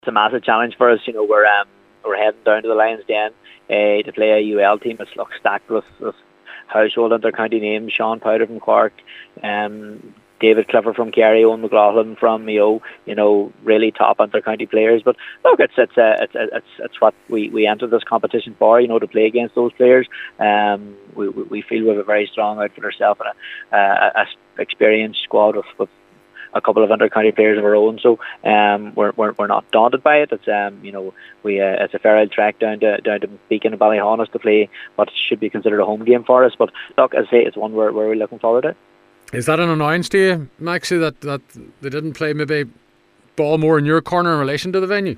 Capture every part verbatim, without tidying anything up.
it's a massive challenge for us. You know, we're um, we're heading down to the Lions Den uh, to play a U L team that's look stacked with, with household inter-county names: Sean Powder from Cork, um, David Clifford from Kerry, Owen McLaughlin from Mayo. You know, really top inter-county players. But look, it's it's uh, it's it's it's what we we entered this competition for. You know, to play against those players. Um, we we feel we have a very strong outfit ourselves and a, a, a experienced squad with. with a couple of inter-county players of our own, so um, we're, we're we're not daunted by it. It's um you know we uh, it's a fair old trek down to down to Beacon and Ballyhonus to play what should be considered a home game for us. But look, as I say, it's one we're we're looking forward to. Is that an annoyance to you, Maxie, that that they didn't play maybe ball more in your corner in relation to the venue?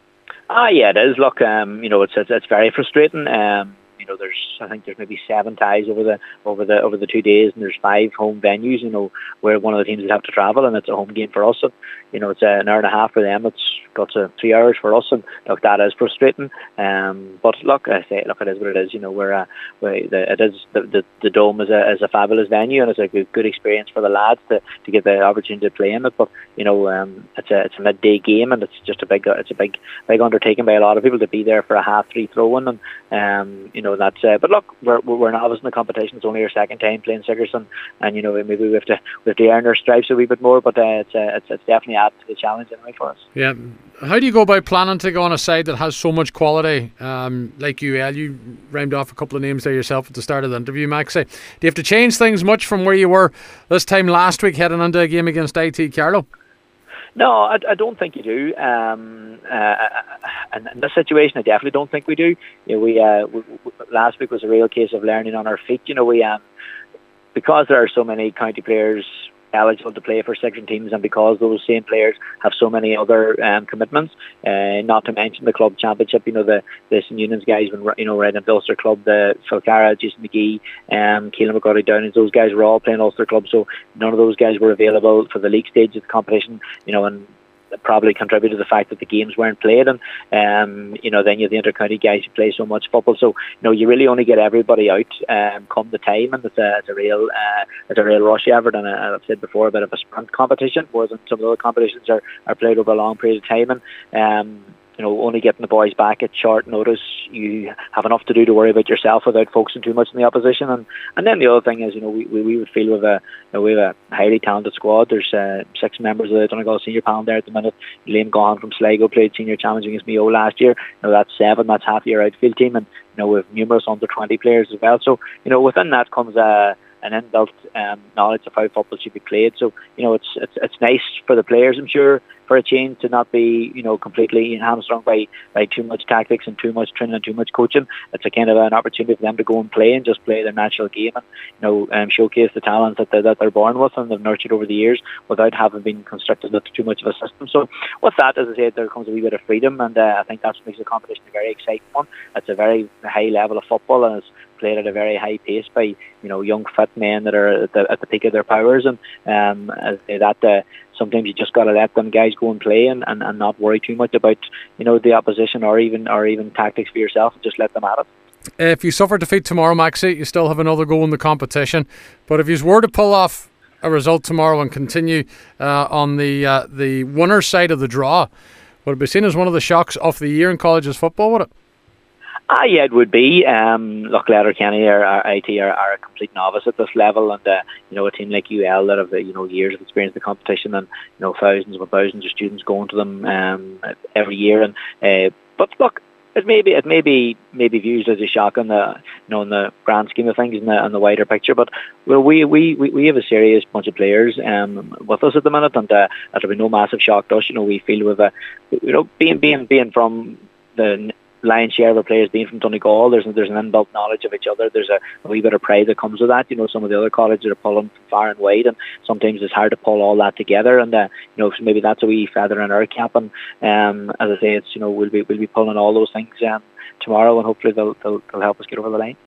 Ah, yeah, it is. Look, um, you know, it's it's, it's very frustrating. Um. You know, there's I think there's maybe seven ties over the over the over the two days, and there's five home venues. You know, where one of the teams would have to travel, and it's a home game for us. And you know, it's an hour and a half for them. It's got to three hours for us, and look, that is frustrating. Um, but look, I say, look, it is what it is. You know, we're, uh, we're the, it is the, the the Dome is a is a fabulous venue, and it's a good, good experience for the lads to, to get the opportunity to play in it. But you know, um, it's a it's a midday game, and it's just a big it's a big big undertaking by a lot of people to be there for a half three throw in, and um, you know. That's uh, but look, we're we're novice in the competition. It's only our second time playing Sigerson, and you know maybe we have to we have to earn our stripes a wee bit more. But uh, it's, uh, it's it's definitely added to the challenge anyway for us. Yeah, how do you go about planning to go on a side that has so much quality, um, like U L? You rhymed off a couple of names there yourself at the start of the interview, Maxie. Do you have to change things much from where you were this time last week, heading into a game against I T Carlow? No, I, I don't think you do. Um, uh, and in this situation, I definitely don't think we do. You know, we, uh, we, we last week was a real case of learning on our feet. You know, we um, because there are so many county players eligible to play for Sigerson teams, and because those same players have so many other um, commitments, uh, not to mention the club championship. You know, the the Saint Unions guys, when you know, Red and Ulster Club, the Falcara, Jason McGee, um, Keelan McGarty Downings, those guys were all playing Ulster Club, so none of those guys were available for the league stage of the competition. You know, and probably contributed to the fact that the games weren't played, and um, you know, then you have the inter-county guys who play so much football. So you know, you really only get everybody out um, come the time, and it's a, it's a real uh, it's a real rush effort, and uh, I've said before, a bit of a sprint competition more than some of the other competitions are, are played over a long period of time. And um, you know, only getting the boys back at short notice, you have enough to do to worry about yourself without focusing too much on the opposition. And and then the other thing is, you know, we we, we would feel with a you know, we have a highly talented squad. There's uh, six members of the Donegal senior panel there at the minute. Liam Gahan from Sligo played senior challenge against Mayo last year. You know, that's seven. That's half your outfield team, and you know, we have numerous under twenty players as well. So you know, within that comes a an inbuilt um, knowledge of how football should be played. So you know, it's it's it's nice for the players, I'm sure, for a change, to not be, you know, completely hamstrung by, by too much tactics and too much training and too much coaching. It's a kind of an opportunity for them to go and play and just play their natural game, and you know, um, showcase the talents that they're, that they're born with and they've nurtured over the years without having been constructed into too much of a system. So with that, as I said, there comes a wee bit of freedom, and uh, I think that's what makes the competition a very exciting one. It's a very high level of football, and it's played at a very high pace by, you know, young fit men that are at the, at the peak of their powers. And um, as I say, that uh, sometimes you just got to let them guys go and play, and, and, and not worry too much about, you know, the opposition or even or even tactics for yourself, and just let them at it. If you suffer defeat tomorrow, Maxie, you still have another go in the competition. But if you were to pull off a result tomorrow and continue uh, on the uh, the winner's side of the draw, would it be seen as one of the shocks of the year in colleges football, would it? Ah, yeah, it would be. Um, look, Letterkenny or, or I T are, are a complete novice at this level, and uh, you know, a team like U L that have, you know, years of experience in the competition, and you know, thousands and thousands of students going to them um, every year. And uh, but look, it may be it may be maybe viewed as a shock in the, you know, in the grand scheme of things, in the, in the wider picture. But well, we we we have a serious bunch of players um, with us at the minute, and uh, that'll be no massive shock to us. You know, we feel with a, you know, being being being from the lion's share of our players being from Donegal, there's there's an inbuilt knowledge of each other. There's a, a wee bit of pride that comes with that. You know, some of the other colleges are pulling from far and wide, and sometimes it's hard to pull all that together. And uh, you know, maybe that's a wee feather in our cap. And um, as I say, it's, you know, we'll be we'll be pulling all those things um, tomorrow, and hopefully they'll, they'll they'll help us get over the line.